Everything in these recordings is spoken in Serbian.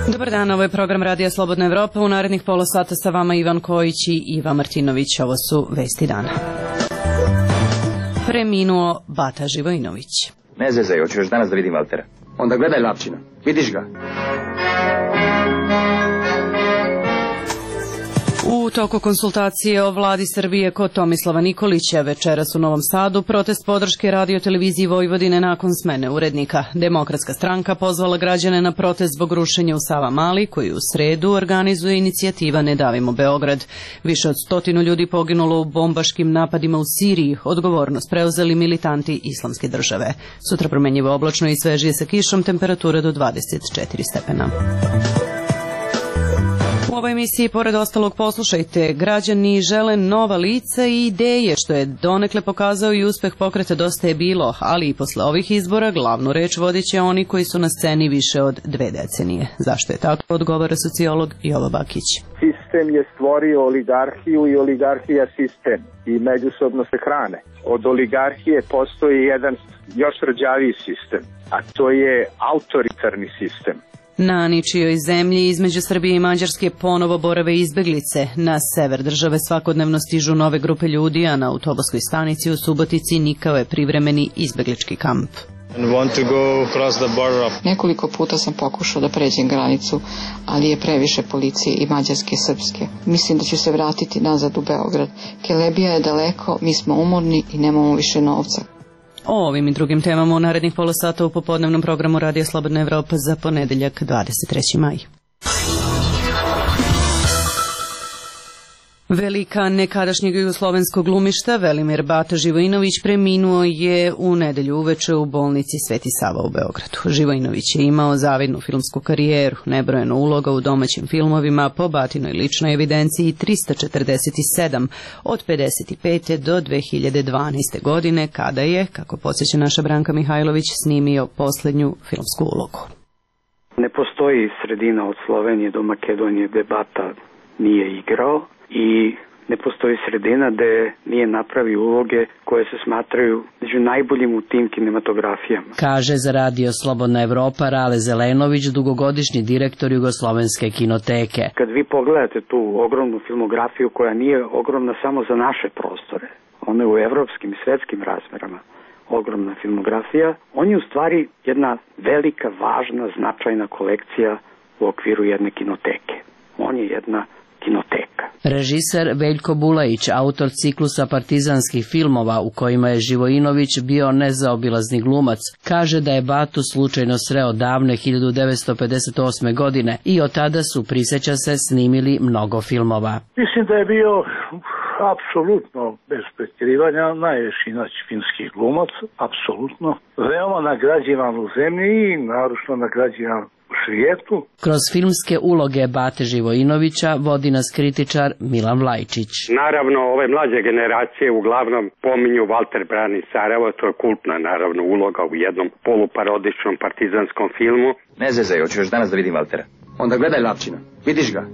Dobar dan, ovo je program Radija Slobodna Evropa. U narednih pola sata sa vama Ivan Kojić i Iva Martinović. Ovo su vesti dana. Preminuo Bata Živojinović. Ne zezaj, hoću još danas da vidim Valtera. Onda gledaj Lapčina, vidiš ga. U toku konsultacije o vladi Srbije kod Tomislava Nikolića večeras u Novom Sadu protest podrške Radio-televiziji Vojvodine nakon smene urednika. Demokratska stranka pozvala građane na protest zbog rušenja u Savamali, koji u sredu organizuje inicijativa Ne davimo Beograd. Više od 100 ljudi poginulo u bombaškim napadima u Siriji, odgovornost preuzeli militanti Islamske države. Sutra promenjivo oblačno i svežije sa kišom, temperatura do 24 stepena. U ovoj emisiji, pored ostalog, poslušajte, građani žele nova lica i ideje, što je donekle pokazao i uspeh pokreta Dosta je bilo, ali i posle ovih izbora glavnu reč vodit će oni koji su na sceni više od 2 decenije. Zašto je tako, odgovara sociolog Jovo Bakić. Sistem je stvorio oligarhiju i oligarhija sistem i međusobno se hrane. Od oligarhije postoji jedan još rđaviji sistem, a to je autoritarni sistem. Na ničijoj zemlji između Srbije i Mađarske ponovo borave izbeglice. Na sever države svakodnevno stižu nove grupe ljudi, a na autobuskoj stanici u Subotici nikao je privremeni izbeglički kamp. Nekoliko puta sam pokušao da pređem granicu, ali je previše policije i mađarske i srpske. Mislim da ću se vratiti nazad u Beograd. Kelebija je daleko, mi smo umorni i nemamo više novca. O ovim i drugim temama u narednih pola sata u popodnevnom programu Radija Slobodna Evropa za ponedeljak 23. maj. Velika nekadašnjeg jugoslovenskog glumišta Velimir Bata Živojinović preminuo je u nedelju uveče u bolnici Sveti Sava u Beogradu. Živojinović je imao zavidnu filmsku karijeru, nebrojeno uloga u domaćim filmovima, po Batinoj ličnoj evidenciji 347 od 55. do 2012. godine, kada je, kako podsjeća naša Branka Mihajlović, snimio poslednju filmsku ulogu. Ne postoji sredina od Slovenije do Makedonije gde Bata nije igrao. I ne postoji sredina gde nije napravio uloge koje se smatraju među najboljim u tim kinematografijama. Kaže za Radio Slobodna Evropa Rale Zelenović, dugogodišnji direktor Jugoslovenske kinoteke. Kad vi pogledate tu ogromnu filmografiju koja nije ogromna samo za naše prostore, ona je u evropskim i svetskim razmerama ogromna filmografija, on je u stvari jedna velika, važna, značajna kolekcija u okviru jedne kinoteke. On je jedna kinoteka. Režiser Veljko Bulajić, autor ciklusa partizanskih filmova u kojima je Živojinović bio nezaobilazni glumac, kaže da je Batu slučajno sreo davne 1958. godine i od tada su, prisjeća se, snimili mnogo filmova. Mislim da je bio apsolutno, bez pretjerivanja, najveći filmski glumac, apsolutno. Veoma nagrađivan u zemlji i naročito nagrađivan u svijetu. Kroz filmske uloge Bate Živojinovića vodi nas kritičar Milan Vlajčić. Naravno, ove mlađe generacije uglavnom pominju Valter brani Sarajevo, to je kultna naravno uloga u jednom poluparodičnom partizanskom filmu. Ne zezaj, hoću još danas da vidim Valtera. Onda gledaj Lapčina, vidiš ga.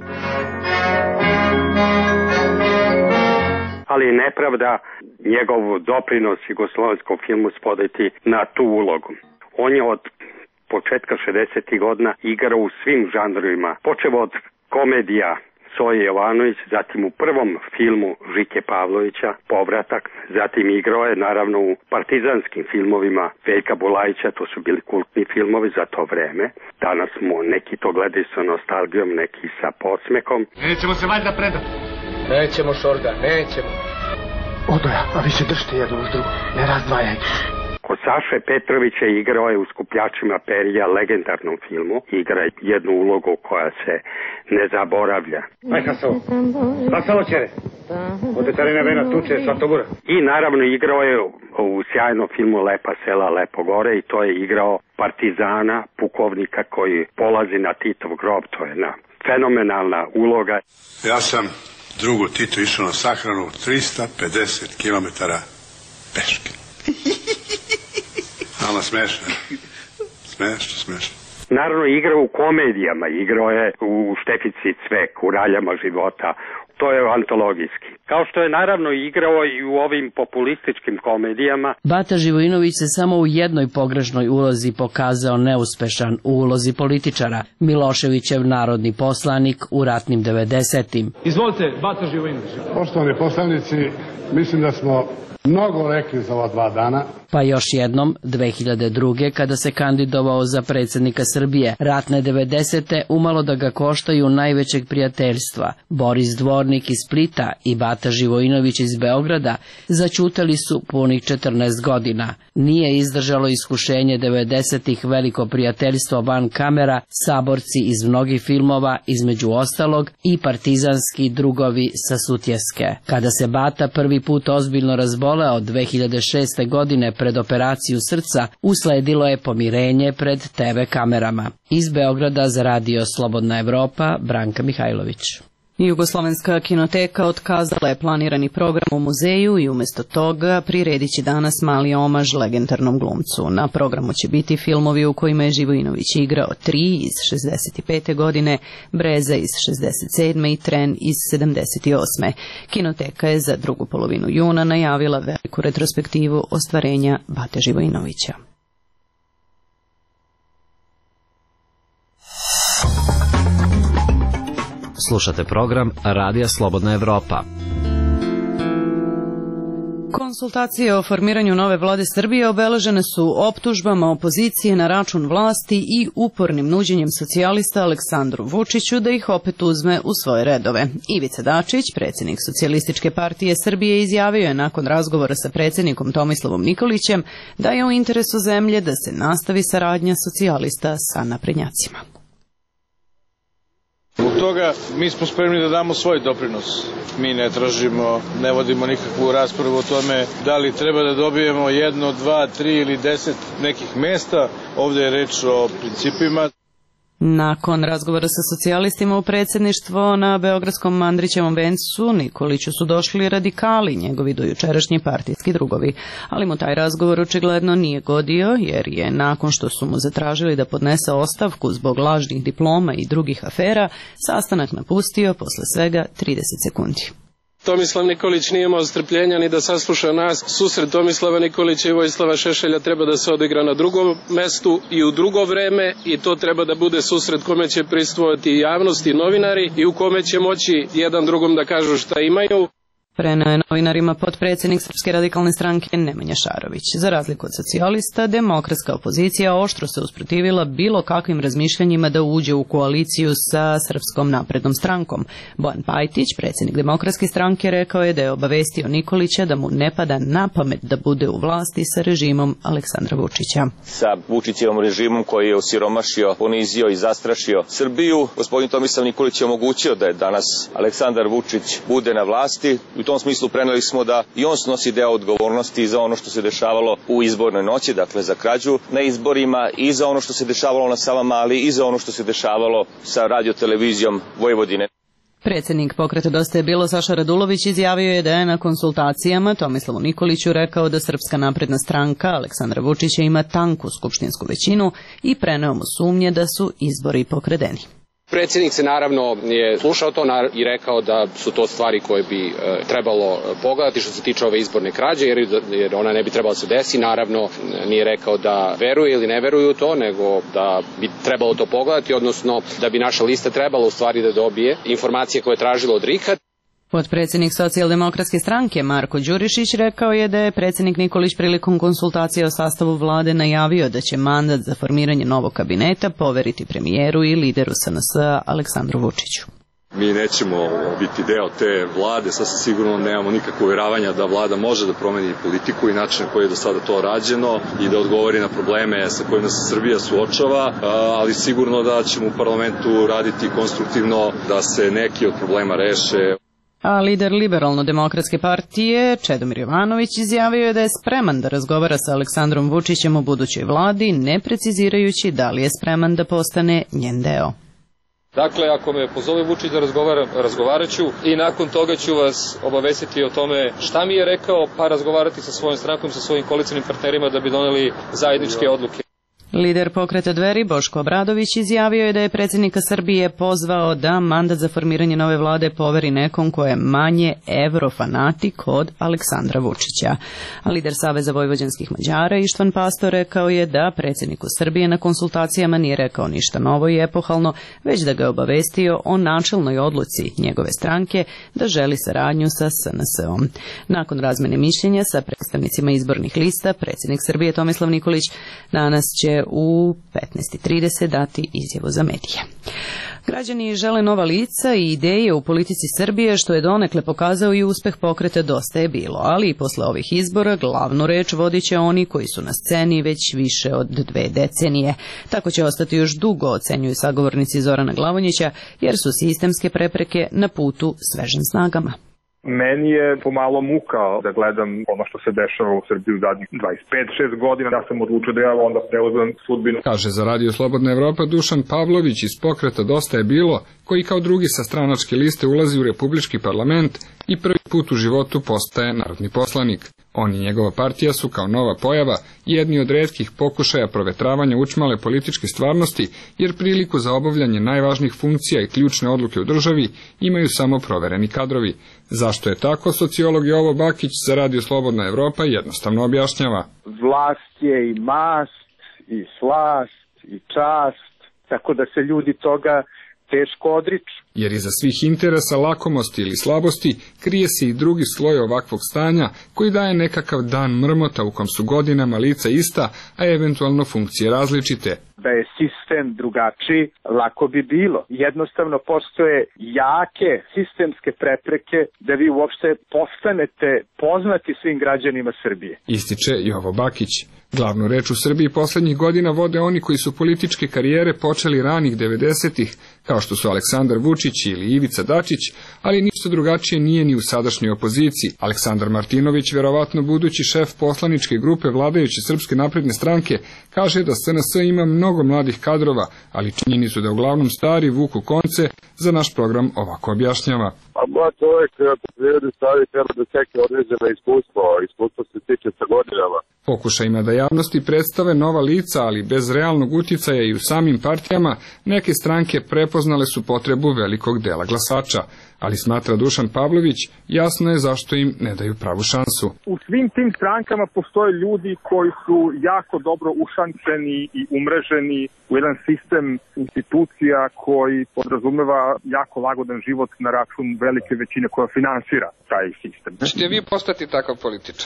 Ali nepravda njegov doprinos jugoslovenskom filmu spodeti na tu ulogu. On je od početka 60. godina igrao u svim žanrovima, počeo od komedija Soje Jovanović, zatim u prvom filmu Žike Pavlovića, Povratak, zatim igrao je naravno u partizanskim filmovima Veljka Bulajića, to su bili kultni filmovi za to vreme. Danas smo neki to gledaju sa nostalgijom, neki sa podsmekom. Nećemo se valjda predati. Nećemo, Šorga, nećemo. Odoja, a vi se držite jedno uz drugo, ne razdvajajte. Kod Saše Petrovića igrao je u Skupljačima perija, legendarnom filmu. Igra jednu ulogu koja se ne zaboravlja. Aj, Hasovo. Hasovo, čere. Ode carina vena tuče, Svatogora. I naravno igrao je u sjajnom filmu Lepa sela, Lepo gore i to je igrao partizana, pukovnika koji polazi na Titov grob. To je jedna fenomenalna uloga. Ja sam drugu Titu išao na sahranu 350 km peške. Ama smešno. Smešno. Naravno, igrao u komedijama, igrao je u Štefici Cvek, u Raljama života. To je antologijski. Kao što je naravno igrao i u ovim populističkim komedijama. Bata Živojinović se samo u jednoj pogrešnoj ulozi pokazao neuspešan, u ulozi političara, Miloševićev narodni poslanik u ratnim 90-im. Izvolite, Bata Živojinović. Poštovani poslanici, mislim da smo mnogo rekli za ova 2 dana. Pa još jednom, 2002. kada se kandidovao za predsjednika Srbije, ratne 90. umalo da ga koštaju najvećeg prijateljstva. Boris Dvornik iz Splita i Bata Živojinović iz Beograda zaćutali su punih 14 godina. Nije izdržalo iskušenje 90-ih veliko prijateljstvo van kamera, saborci iz mnogih filmova, između ostalog i partizanski drugovi sa Sutjeske. Kada se Bata prvi put ozbiljno razboleo 2006. godine pred operaciju srca, usledilo je pomirenje pred TV kamerama. Iz Beograda za radio Slobodna Evropa, Branka Mihajlović. Jugoslovenska kinoteka otkazala je planirani program u muzeju i umjesto toga priredit će danas mali omaž legendarnom glumcu. Na programu će biti filmovi u kojima je Živojinović igrao 3 iz 65. godine, Breza iz 67. i Tren iz 78. Kinoteka je za drugu polovinu juna najavila veliku retrospektivu ostvarenja Bate Živojinovića. Slušate program Radija Slobodna Evropa. Konsultacije o formiranju nove vlade Srbije obeležene su optužbama opozicije na račun vlasti i upornim nuđenjem socijalista Aleksandru Vučiću da ih opet uzme u svoje redove. Ivica Dačić, predsjednik Socijalističke partije Srbije, izjavio je nakon razgovora sa predsjednikom Tomislavom Nikolićem da je u interesu zemlje da se nastavi saradnja socijalista sa naprednjacima. Zbog toga mi smo spremni da damo svoj doprinos. Mi ne tražimo, ne vodimo nikakvu raspravu o tome da li treba da dobijemo 1, 2, 3 ili 10 nekih mesta. Ovdje je reč o principima. Nakon razgovora sa socijalistima u predsjedništvo na Beogradskom Andrićevom vencu, Nikoliću su došli radikali, njegovi dojučerašnji partijski drugovi. Ali mu taj razgovor očigledno nije godio, jer je nakon što su mu zatražili da podnese ostavku zbog lažnih diploma i drugih afera, sastanak napustio posle svega 30 sekundi. Tomislav Nikolić nije imao strpljenja ni da sasluša nas. Susret Tomislava Nikolića i Vojislava Šešelja treba da se odigra na drugom mestu i u drugo vreme i to treba da bude susret kome će prisustvovati i javnost i novinari i u kome će moći jedan drugom da kažu šta imaju. Preneo je novinarima potpredsjednik Srpske radikalne stranke Nemanja Šarović. Za razliku od socijalista, demokratska opozicija oštro se usprotivila bilo kakvim razmišljanjima da uđe u koaliciju sa Srpskom naprednom strankom. Bojan Pajtić, predsjednik demokratske stranke, rekao je da je obavestio Nikolića da mu ne pada na pamet da bude u vlasti sa režimom Aleksandra Vučića. Sa Vučićevom režimom koji je osiromašio, ponizio i zastrašio Srbiju, gospodin Tomislav Nikolić je omogućio da je danas Aleksandar Vučić bude na vlasti. U tom smislu preneli smo da i on snosi deo odgovornosti za ono što se dešavalo u izbornoj noći, dakle za krađu na izborima i za ono što se dešavalo na Savamali i za ono što se dešavalo sa radiotelevizijom Vojvodine. Predsjednik Pokreta Dosta je bilo Saša Radulović izjavio je da je na konsultacijama Tomislavu Nikoliću rekao da Srpska napredna stranka Aleksandra Vučića ima tanku skupštinsku većinu i preneo mu sumnje da su izbori pokradeni. Predsjednik se naravno je slušao to i rekao da su to stvari koje bi trebalo pogledati što se tiče ove izborne krađe, jer ona ne bi trebala se desi. Naravno nije rekao da veruje ili ne veruje u to, nego da bi trebalo to pogledati, odnosno da bi naša lista trebala u stvari da dobije informacije koje je tražilo od RIK-a. Potpredsjednik Socijaldemokratske stranke Marko Đurišić rekao je da je predsjednik Nikolić prilikom konsultacije o sastavu vlade najavio da će mandat za formiranje novog kabineta poveriti premijeru i lideru SNS-a Aleksandru Vučiću. Mi nećemo biti deo te vlade, sasvim sigurno nemamo nikakve uvjeravanja da vlada može da promeni politiku i način na koji je do sada to rađeno i da odgovori na probleme sa kojima se Srbija suočava, ali sigurno da ćemo u parlamentu raditi konstruktivno da se neki od problema reše. A lider Liberalno-demokratske partije Čedomir Jovanović izjavio je da je spreman da razgovara sa Aleksandrom Vučićem u budućoj vladi, ne precizirajući da li je spreman da postane njen deo. Dakle, ako me pozove Vučić da razgovarat ću i nakon toga ću vas obavestiti o tome šta mi je rekao, pa razgovarati sa svojom strankom, sa svojim koalicijnim partnerima da bi doneli zajedničke odluke. Lider pokreta Dveri Boško Obradović izjavio je da je predsjednika Srbije pozvao da mandat za formiranje nove vlade poveri nekom ko je manje evrofanatik od Aleksandra Vučića. A lider Saveza vojvođanskih Mađara Ištvan Pastor rekao je da predsjedniku Srbije na konsultacijama nije rekao ništa novo i epohalno, već da ga je obavestio o načelnoj odluci njegove stranke da želi saradnju sa SNS-om. Nakon razmene mišljenja sa predstavnicima izbornih lista, predsjednik Srbije Tomislav Nikolić danas će u 15:30 dati izjavu za medije. Građani žele nova lica i ideje u politici Srbije, što je donekle pokazao i uspeh pokreta Dosta je bilo, ali i posle ovih izbora glavnu reč vodit će oni koji su na sceni već više od 2 decenije. Tako će ostati još dugo, ocenjuju sagovornici Zorana Glavonjića, jer su sistemske prepreke na putu svežim snagama. Meni je pomalo muka da gledam ono što se dešava u Srbiji u zadnjih 25-6 godina, da sam odlučio da ja onda preuzmem sudbinu. Kaže za Radio Slobodna Evropa Dušan Pavlović iz pokreta Dosta je bilo, koji kao drugi sa stranačke liste ulazi u Republički parlament i prvi put u životu postaje narodni poslanik. On i njegova partija su kao nova pojava jedni od retkih pokušaja provetravanja učmale političke stvarnosti, jer priliku za obavljanje najvažnijih funkcija i ključne odluke u državi imaju samo provereni kadrovi. Zašto je tako, sociolog Jovo Bakić za Radio Slobodna Evropa jednostavno objašnjava. Vlast je i mast, i slast, i čast, tako da se ljudi toga teško odriču. Jer iza svih interesa, lakomosti ili slabosti krije se i drugi sloj ovakvog stanja koji daje nekakav dan mrmota u kom su godinama lica ista, a eventualno funkcije različite. Da je sistem drugačiji, lako bi bilo. Jednostavno postoje jake sistemske prepreke da vi uopšte postanete poznati svim građanima Srbije. Ističe Jovo Bakić. Glavnu reč u Srbiji poslednjih godina vode oni koji su političke karijere počeli ranih 90-ih, kao što su Aleksandar Vučić ili Ivica Dačić, ali ništa drugačije nije ni u sadašnjoj opoziciji. Aleksandar Martinović, verovatno budući šef poslaničke grupe vladajuće Srpske napredne stranke, kaže da SNS ima mnogo mladih kadrova, ali činjeni su da uglavnom stari vuku konce. Za naš program ovako objašnjava. A mlad čovjek po prirodi stvari treba da stekne određeno iskustvo se tiče sa godinama. Pokušajima da javnosti predstave nova lica, ali bez realnog uticaja i u samim partijama, neke stranke prepoznale su potrebu velikog dela glasača, ali smatra Dušan Pavlović, jasno je zašto im ne daju pravu šansu. U svim tim strankama postoje ljudi koji su jako dobro ušančeni i umreženi u jedan sistem institucija koji podrazumeva jako lagodan život na račun velike većine koja finansira taj sistem. Ćete vi postati takav političar?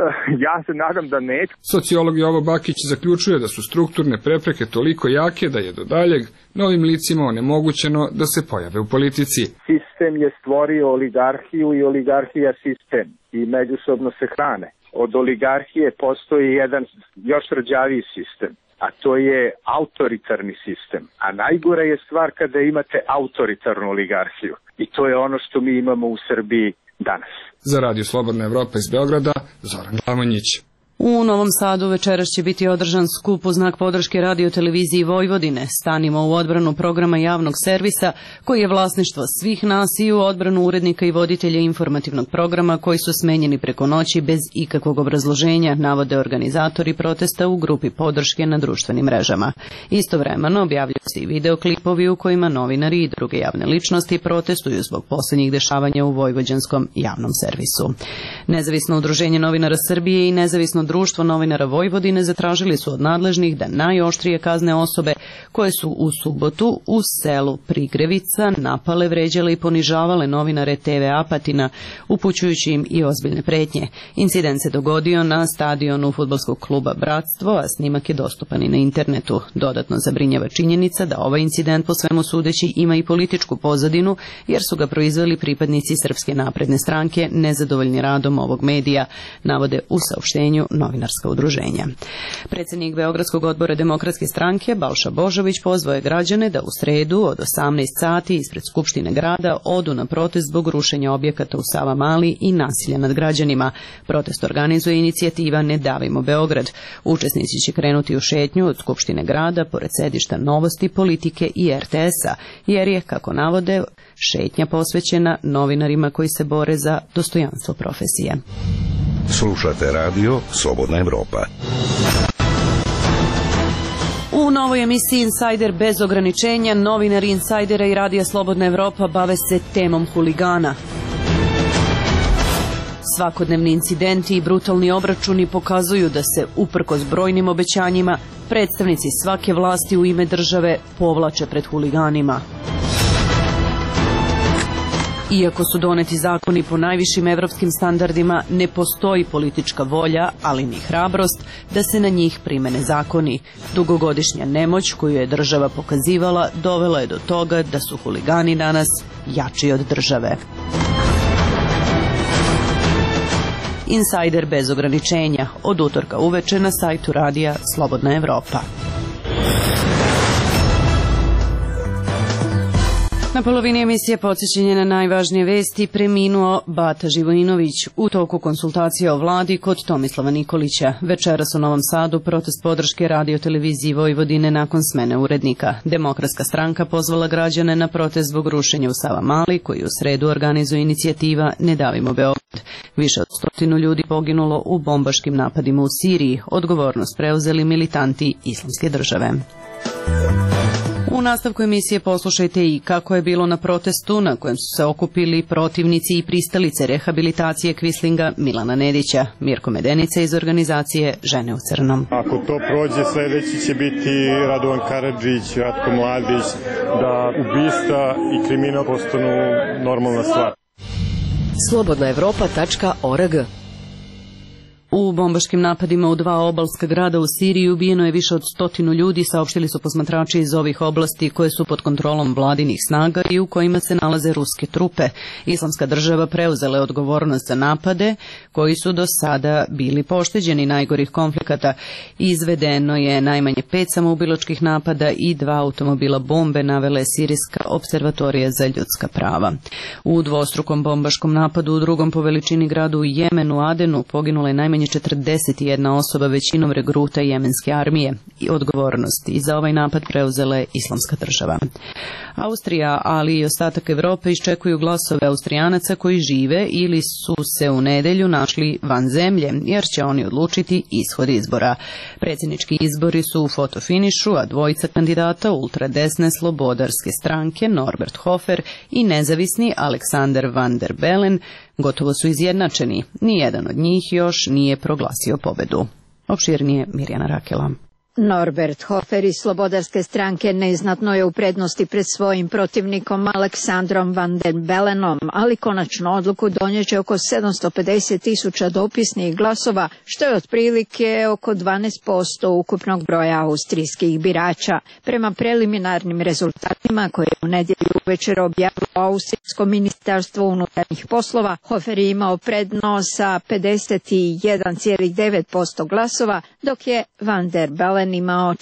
Ja se nadam da neću. Sociolog Jovo Bakić zaključuje da su strukturne prepreke toliko jake da je do daljeg novim licima onemogućeno da se pojave u politici. Sistem je stvorio oligarhiju i oligarhija sistem i međusobno se hrane. Od oligarhije postoji jedan još rđaviji sistem, a to je autoritarni sistem. A najgora je stvar kada imate autoritarnu oligarhiju. I to je ono što mi imamo u Srbiji danas. Za Radio Slobodna Evropa iz Beograda, Zoran Glavonjić. U Novom Sadu večeras će biti održan skup u znak podrške radioteleviziji Vojvodine. Stanimo u odbranu programa javnog servisa, koji je vlasništvo svih nas, i u odbranu urednika i voditelja informativnog programa koji su smenjeni preko noći bez ikakvog obrazloženja, navode organizatori protesta u grupi podrške na društvenim mrežama. Istovremeno objavljuju se i videoklipovi u kojima novinari i druge javne ličnosti protestuju zbog posljednjih dešavanja u vojvođanskom javnom servisu. Nezavisno udruženje novinara Srbije i nezavisno Društvo novinara Vojvodine zatražili su od nadležnih da najoštrije kazne osobe koje su u subotu u selu Prigrevica napale, vređale i ponižavale novinare TV Apatina, upućujući im i ozbiljne pretnje. Incident se dogodio na stadionu fudbalskog kluba Bratstvo, a snimak je dostupan i na internetu. Dodatno zabrinjava činjenica da ovaj incident po svemu sudeći ima i političku pozadinu, jer su ga proizveli pripadnici Srpske napredne stranke nezadovoljni radom ovog medija, navode u saopštenju novinarska udruženja. Predsjednik Beogradskog odbora Demokratske stranke Balša Božović pozvao je građane da u sredu od 18 sati ispred Skupštine grada odu na protest zbog rušenja objekata u Savamali i nasilja nad građanima. Protest organizuje inicijativa Ne davimo Beograd. Učesnici će krenuti u šetnju od Skupštine grada pored sedišta Novosti, Politike i RTS-a, jer je, kako navode, šetnja posvećena novinarima koji se bore za dostojanstvo profesije. Slušate radio Slobodna Evropa. U novoj emisiji Insider bez ograničenja novinari Insajdera i Radija Slobodna Evropa bave se temom huligana. Svakodnevni incidenti i brutalni obračuni pokazuju da se, uprkos brojnim obećanjima, predstavnici svake vlasti u ime države povlače pred huliganima. Iako su doneti zakoni po najvišim evropskim standardima, ne postoji politička volja, ali ni hrabrost, da se na njih primene zakoni. Dugogodišnja nemoć koju je država pokazivala dovela je do toga da su huligani danas jači od države. Insider bez ograničenja, od utorka uveče na sajtu Radija Slobodna Evropa. Na polovini emisije podsjećanje na najvažnije vesti preminuo Bata Živojinović u toku konsultacija o vladi kod Tomislava Nikolića. Večeras u Novom Sadu protest podrške Radio-televiziji Vojvodine nakon smene urednika. Demokratska stranka pozvala građane na protest zbog rušenja u Savamali, koji u sredu organizuje inicijativa Ne davimo Beograd. Više od 100 ljudi poginulo u bombaškim napadima u Siriji. Odgovornost preuzeli militanti Islamske države. U nastavku emisije poslušajte i kako je bilo na protestu na kojem su se okupili protivnici i pristalice rehabilitacije Kvislinga Milana Nedića. Mirko Medenica iz organizacije Žene u crnom. Ako to prođe, sledeći će biti Radovan Karadžić, Ratko Mladić, da ubistva i kriminal postanu normalna stvar. Slobodnaevropa.org. U bombaškim napadima u 2 obalska grada u Siriji ubijeno je više od 100 ljudi, saopštili su posmatrači iz ovih oblasti koje su pod kontrolom vladinih snaga i u kojima se nalaze ruske trupe. Islamska država preuzela je odgovornost za napade koji su do sada bili pošteđeni najgorih konflikata. Izvedeno je najmanje 5 samoubilačkih napada i 2 automobila bombe, navela je Sirijska observatorija za ljudska prava. U dvostrukom bombaškom napadu u drugom po veličini gradu u Jemenu, Adenu, poginula je najmanje 41 osoba, većinom regruta jemenske armije. I odgovornost i za ovaj napad preuzela je Islamska država. Austrija, ali i ostatak Evrope iščekuju glasove Austrijanaca koji žive ili su se u nedelju našli van zemlje, jer će oni odlučiti ishod izbora. Predsjednički izbori su u fotofinišu, a dvojica kandidata ultradesne slobodarske stranke, Norbert Hofer i nezavisni Alexander Van der Bellen, gotovo su izjednačeni. Nijedan od njih još nije proglasio pobedu. Opširnije Mirjana Rakela. Norbert Hofer iz Slobodarske stranke neznatno je u prednosti pred svojim protivnikom Aleksandrom Van der Bellenom, ali konačnu odluku donijeće oko 750.000 dopisnih glasova, što je otprilike oko 12% ukupnog broja austrijskih birača. Prema preliminarnim rezultatima koje je u nedjelju uvečer objavilo Austrijsko ministarstvo unutarnjih poslova, Hofer je imao prednost sa 51,9% glasova, dok je Van der Bellen imao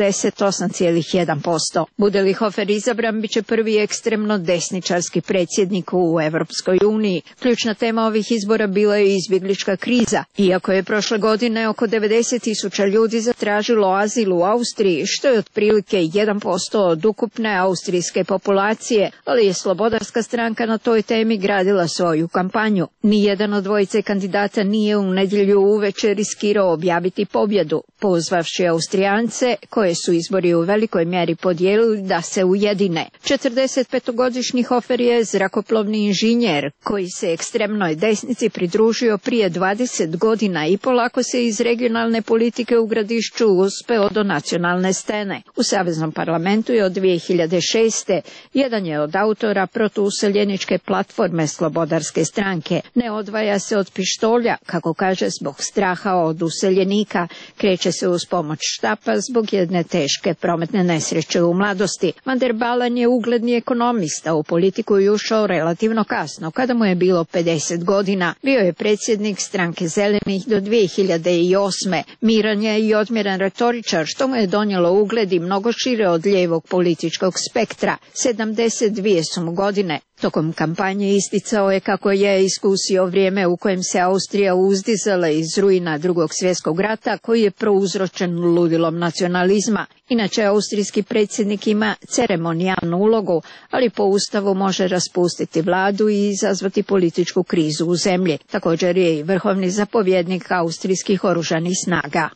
48,1%. Bude li Hofer izabran, bit će prvi ekstremno desničarski predsjednik u Evropskoj uniji. Ključna tema ovih izbora bila je izbjeglička kriza. Iako je prošle godine oko 90.000 ljudi zatražilo azil u Austriji, što je otprilike 1% od ukupne austrijske populacije, ali je Slobodarska stranka na toj temi gradila svoju kampanju. Nijedan od dvojice kandidata nije u nedjelju uveče riskirao objaviti pobjedu, pozvavši Austrijance, koje su izbori u velikoj mjeri podijelili, da se ujedine. 45-godišnji Hofer je zrakoplovni inženjer koji se ekstremnoj desnici pridružio prije 20 godina i polako se iz regionalne politike u Gradišću uspeo do nacionalne scene. U Saveznom parlamentu je od 2006. jedan je od autora protuuseljeničke platforme Slobodarske stranke. Ne odvaja se od pištolja, kako kaže, zbog straha od useljenika. Kreće se uz pomoć štapa zbog jedne teške prometne nesreće u mladosti. Van der Bellen je ugledni ekonomista, u politiku je ušao relativno kasno, kada mu je bilo 50 godina. Bio je predsjednik stranke Zelenih do 2008. Miran je i odmjeren retoričar, što mu je donijelo ugled i mnogo šire od lijevog političkog spektra. 72 su mu godine. Tokom kampanje isticao je kako je iskusio vrijeme u kojem se Austrija uzdizala iz ruina Drugog svjetskog rata, koji je prouzročen ludilom nacionalizma. Inače, austrijski predsjednik ima ceremonijalnu ulogu, ali po ustavu može raspustiti vladu i izazvati političku krizu u zemlji. Također je i vrhovni zapovjednik austrijskih oružanih snaga.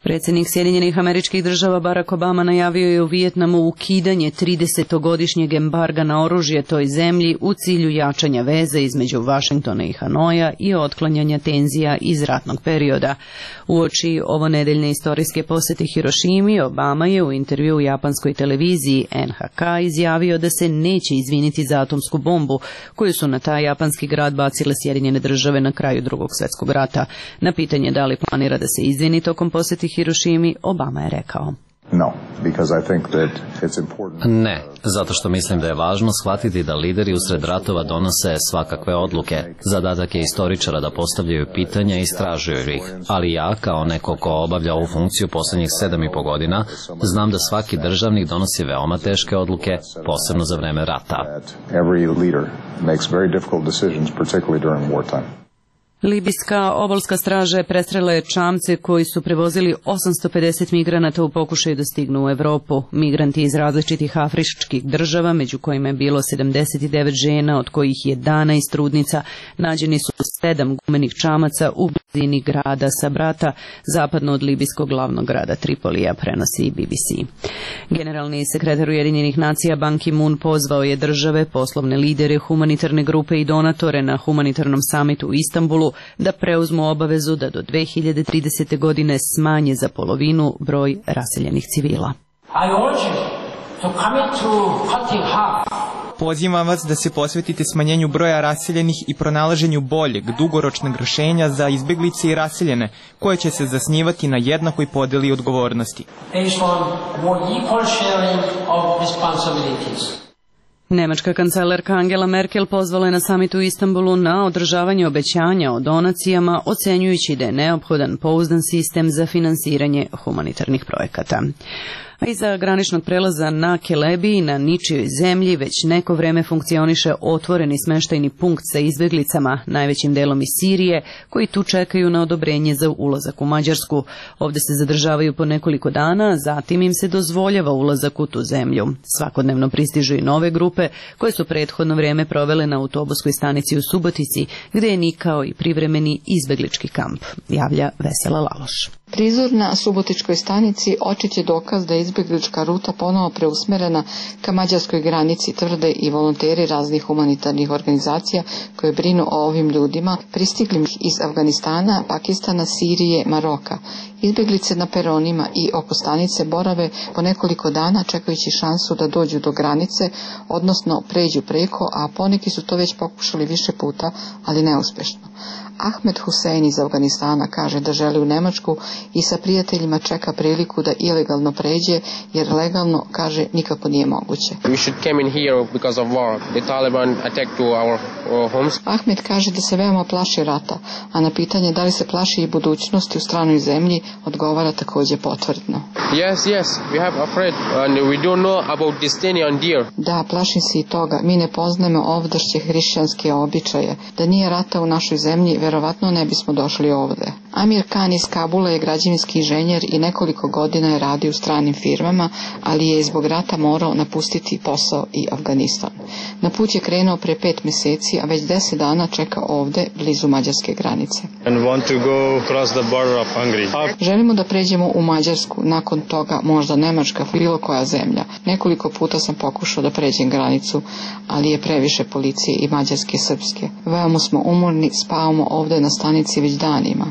Predsjednik Sjedinjenih Američkih Država Barack Obama najavio je u Vijetnamu ukidanje 30-godišnjeg embarga na oružje toj zemlji u cilju jačanja veze između Vašingtona i Hanoja i otklanjanja tenzija iz ratnog perioda. Uoči ovonedeljne istorijske posjete Hirošimi, Obama je u intervju u japanskoj televiziji NHK izjavio da se neće izviniti za atomsku bombu koju su na taj japanski grad bacile Sjedinjene Države na kraju Drugog svjetskog rata. Na pitanje da li planira da se izvini tokom posjeti Hirošimi, Obama je rekao: Ne, zato što mislim da je važno shvatiti da lideri usred ratova donose svakakve odluke. Zadatak je istoričara da postavljaju pitanja i istražuju ih. Ali ja, kao neko ko obavlja ovu funkciju posljednjih 7,5 godina, znam da svaki državnik donosi veoma teške odluke, posebno za vreme rata. Libijska obalska straža je prestrela je čamce koji su prevozili 850 migranata u pokušaju da stignu u Evropu. Migranti iz različitih afričkih država, među kojima je bilo 79 žena, od kojih 11 trudnica, nađeni su 7 gumenih čamaca u blizini grada Sabrata, zapadno od libijskog glavnog grada Tripolija, prenosi BBC. Generalni sekretar Ujedinjenih nacija Ban Ki-moon pozvao je države, poslovne lidere, humanitarne grupe i donatore na humanitarnom samitu u Istanbulu da preuzmu obavezu da do 2030. godine smanje za polovinu broj raseljenih civila. Pozivam vas da se posvetite smanjenju broja raseljenih i pronalaženju boljeg, dugoročnog rješenja za izbjeglice i raseljene, koje će se zasnivati na jednakoj podeli odgovornosti. Nemačka kancelarka Angela Merkel pozvala je na samitu u Istanbulu na održavanje obećanja o donacijama, ocenjujući da je neophodan pouzdan sistem za finansiranje humanitarnih projekata. A iza graničnog prelaza na Kelebiji, na ničijoj zemlji, već neko vreme funkcioniše otvoreni smještajni punkt sa izbjeglicama, najvećim delom iz Sirije, koji tu čekaju na odobrenje za ulazak u Mađarsku. Ovdje se zadržavaju po nekoliko dana, zatim im se dozvoljava ulazak u tu zemlju. Svakodnevno pristižu i nove grupe, koje su prethodno vrijeme provele na autobuskoj stanici u Subotici, gdje je nikao i privremeni izbjeglički kamp, javlja Vesela Laloš. Prizor na Subotičkoj stanici očit je dokaz da je izbjeglička ruta ponovo preusmerena ka mađarskoj granici, tvrde i volonteri raznih humanitarnih organizacija koje brinu o ovim ljudima, pristiglim iz Afganistana, Pakistana, Sirije, Maroka. Izbjeglice na peronima i oko stanice borave po nekoliko dana čekajući šansu da dođu do granice, odnosno pređu preko, a poneki su to već pokušali više puta, ali neuspješno. Ahmed Hussein iz Afganistana kaže da želi u Njemačku i sa prijateljima čeka priliku da ilegalno pređe, jer legalno, kaže, nikako nije moguće. Ahmed kaže da se veoma plaši rata, a na pitanje da li se plaši i budućnosti u stranoj zemlji odgovara također potvrdno. Da, plašim se i toga. Mi ne poznajemo ovdašnje hrišćanske običaje. Da nije rata u našoj zemlji, verovatno ne bismo došli ovdje. Amir Khan iz Kabula je građevinski inženjer i nekoliko godina je radio u stranim firmama, ali je zbog rata morao napustiti posao i Afganistan. Na put je krenuo pre 5 mjeseci, a već 10 dana čeka ovdje, blizu mađarske granice. Želimo da pređemo u Mađarsku, nakon toga možda Nemačka, bilo koja zemlja. Nekoliko puta sam pokušao da pređem granicu, ali je previše policije i mađarske i srpske. Veoma smo umorni, spavamo ovdje na stanici već danima.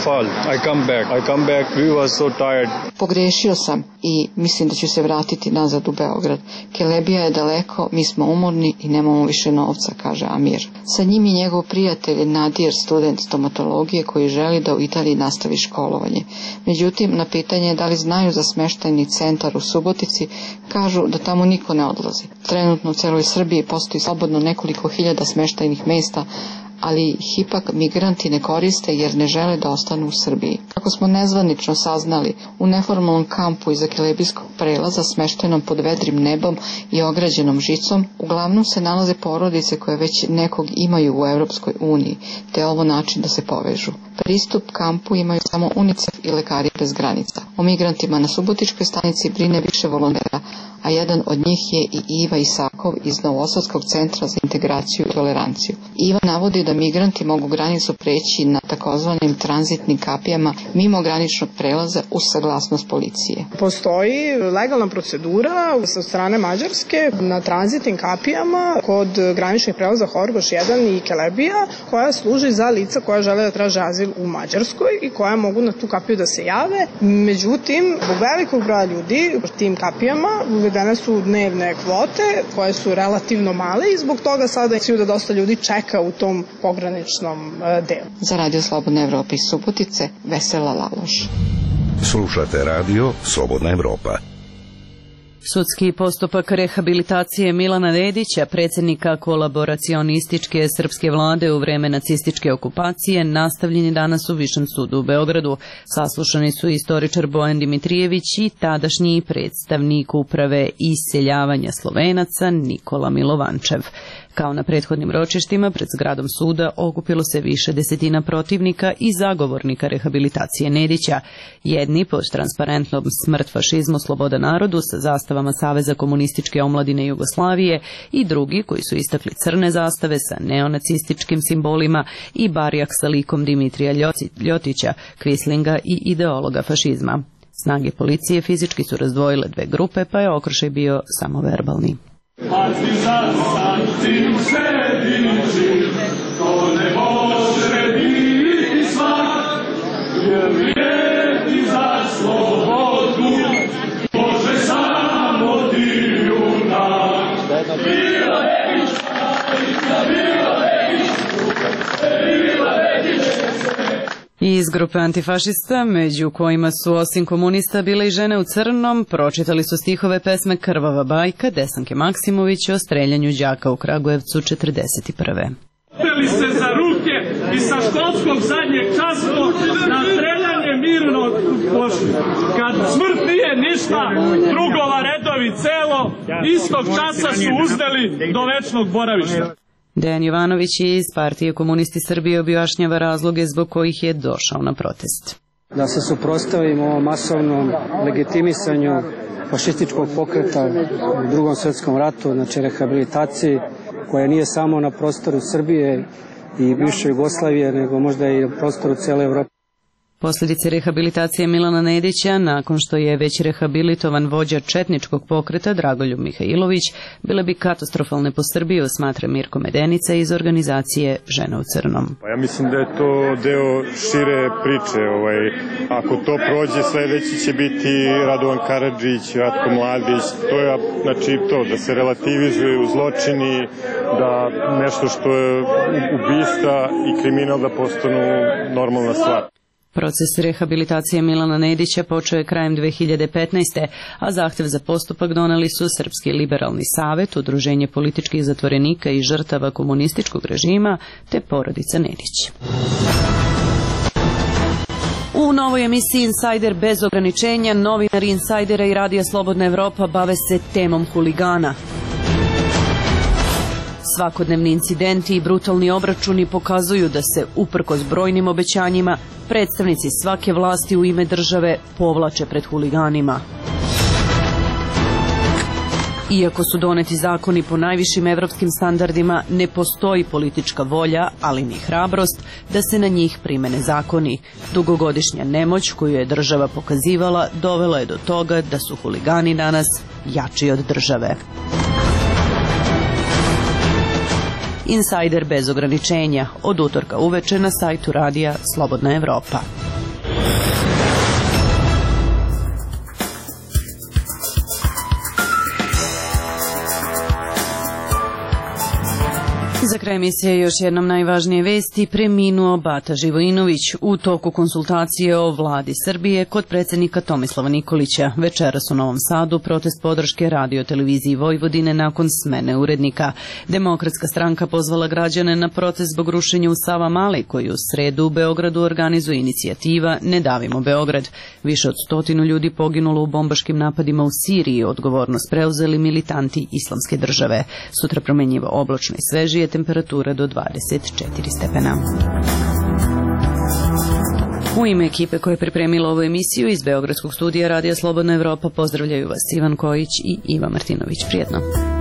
Pogrešio sam i mislim da ću se vratiti nazad u Beograd. Kelebija je daleko, mi smo umorni i nemamo više novca, kaže Amir. Sa njim je njegov prijatelj Nadir, student stomatologije koji želi da u Italiji nastavi školovanje. Međutim, na pitanje da li znaju za smještajni centar u Subotici, kažu da tamo niko ne odlazi. Trenutno u celoj Srbiji postoji slobodno nekoliko hiljada smještajnih mjesta, ali ih ipak migranti ne koriste jer ne žele da ostanu u Srbiji. Kako smo nezvanično saznali, u neformalnom kampu iza Kelebijskog prelaza smeštenom pod vedrim nebom i ograđenom žicom, uglavnom se nalaze porodice koje već nekog imaju u Europskoj uniji, te je ovo način da se povežu. Pristup kampu imaju samo UNICEF i Lekari bez granica. O migrantima na Subotičkoj stanici brine više volontera, a jedan od njih je i Iva Isakov iz Novosadskog centra za integraciju i toleranciju. Iva navodi da migranti mogu granicu preći na takozvanim tranzitnim kapijama mimo graničnog prelaza uz saglasnost policije. Postoji legalna procedura sa strane Mađarske na tranzitnim kapijama kod graničnih prelaza Horgoš 1 i Kelebija, koja služi za lica koja žele da traže azil u Mađarskoj i koja mogu na tu kapiju da se jave. Međutim, zbog velikog broja ljudi u tim kapijama uvedene su dnevne kvote koje su relativno male i zbog toga sada da dosta ljudi čeka u tom pograničnom delu. Za Radio Slobodna Evropa iz Subotice, Vesela Laloš. Slušate radio Slobodna Evropa. Sudski postupak rehabilitacije Milana Nedića, predsjednika kolaboracionističke srpske vlade u vreme nacističke okupacije, nastavljen je danas u Višem sudu u Beogradu. Saslušani su istoričar Bojan Dimitrijević i tadašnji predstavnik uprave iseljavanja Slovenaca Nikola Milovančev. Kao na prethodnim ročištima, pred zgradom suda okupilo se više desetina protivnika i zagovornika rehabilitacije Nedića. Jedni pod transparentnom smrt fašizmu, sloboda narodu sa zastavama Saveza komunističke omladine Jugoslavije i drugi koji su istakli crne zastave sa neonacističkim simbolima i barjak sa likom Dimitrija Ljotića, kvislinga i ideologa fašizma. Snage policije fizički su razdvojile dve grupe, pa je okršaj bio samo verbalni. Partizan sam tim se diži, to ne može biti svak, jer vrijedi za slobodu, može samo ti junak. Bila Nedića, bila Nedića, bila Nedića. Iz grupe antifašista, među kojima su osim komunista bile i žene u crnom, pročitali su stihove pesme Krvava bajka Desanke Maksimović o streljanju đaka u Kragujevcu 1941. Peli se za ruke i sa školskog zadnjeg časa na streljanje mirno pošli. Kad smrt nije ništa, drugova redovi celo, istog časa su uzdeli do večnog boravišta. Dejan Jovanović iz Partije komunisti Srbije objašnjava razloge zbog kojih je došao na protest. Da se suprotstavimo ovom masovnom legitimisanju fašističkog pokreta u Drugom svjetskom ratu, znači rehabilitaciji, koja nije samo na prostoru Srbije i bivše Jugoslavije, nego možda i na prostoru cijele Evrope. Posljedice rehabilitacije Milana Nedića, nakon što je već rehabilitovan vođa četničkog pokreta Dragoljub Mihajlović, bile bi katastrofalne po Srbiju, smatra Mirko Medenica iz organizacije Žena u crnom. Ja mislim da je to deo šire priče. Ako to prođe, sledeći će biti Radovan Karadžić, Ratko Mladić. To je znači to, da se relativizuju zločini, da nešto što je ubistva i kriminal da postanu normalna stvar. Proces rehabilitacije Milana Nedića počeo je krajem 2015. a zahtev za postupak doneli su Srpski liberalni savet, Udruženje političkih zatvorenika i žrtava komunističkog režima te porodica Nedić. U novoj emisiji Insider bez ograničenja, novinari Insajdera i Radija Slobodna Evropa bave se temom huligana. Svakodnevni incidenti i brutalni obračuni pokazuju da se, uprkos brojnim obećanjima, predstavnici svake vlasti u ime države povlače pred huliganima. Iako su doneti zakoni po najvišim evropskim standardima, ne postoji politička volja, ali ni hrabrost, da se na njih primene zakoni. Dugogodišnja nemoć koju je država pokazivala dovela je do toga da su huligani danas jači od države. Insider bez ograničenja, od utorka uveče na sajtu Radija Slobodna Evropa. Za kraj emisije još jednom najvažnije vesti. Preminuo Bata Živojinović u toku konsultacije o vladi Srbije kod predsjednika Tomislava Nikolića. Večeras u Novom Sadu protest podrške radio televiziji Vojvodine nakon smene urednika. Demokratska stranka pozvala građane na protest zbog rušenja u Savamali, koji u sredu u Beogradu organizuje inicijativa Ne davimo Beograd. Više od 100 ljudi poginulo u bombaškim napadima u Siriji, odgovornost preuzeli militanti Islamske države. Sutra promenjivo oblačno i svežije, temperatura do 24 stepena. U ime ekipe koja je pripremila ovu emisiju iz Beogradskog studija Radija Slobodna Evropa pozdravljaju vas Ivan Kojić i Iva Martinović. Prijetno.